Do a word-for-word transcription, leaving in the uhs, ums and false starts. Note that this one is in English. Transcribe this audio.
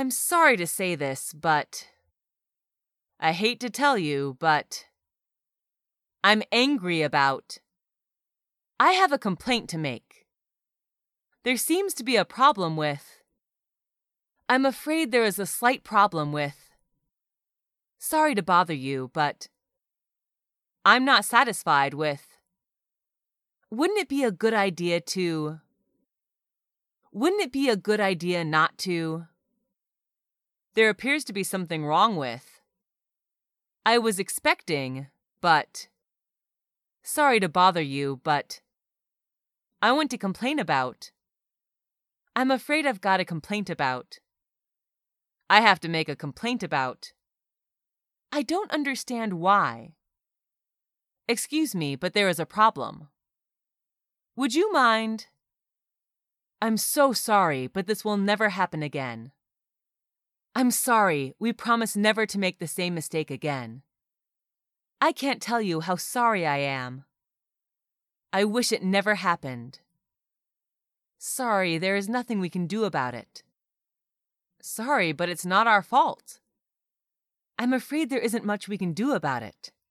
I'm sorry to say this, but I hate to tell you, but I'm angry about. I have a complaint to make. There seems to be a problem with. I'm afraid there is a slight problem with. Sorry to bother you, but I'm not satisfied with. Wouldn't it be a good idea to. Wouldn't it be a good idea not to? There appears to be something wrong with. I was expecting, but. Sorry to bother you, but. I want to complain about. I'm afraid I've got a complaint about. I have to make a complaint about. I don't understand why. Excuse me, but there is a problem. Would you mind? I'm so sorry, but this will never happen again. I'm sorry, we promise never to make the same mistake again. I can't tell you how sorry I am. I wish it never happened. Sorry, there is nothing we can do about it. Sorry, but it's not our fault. I'm afraid there isn't much we can do about it.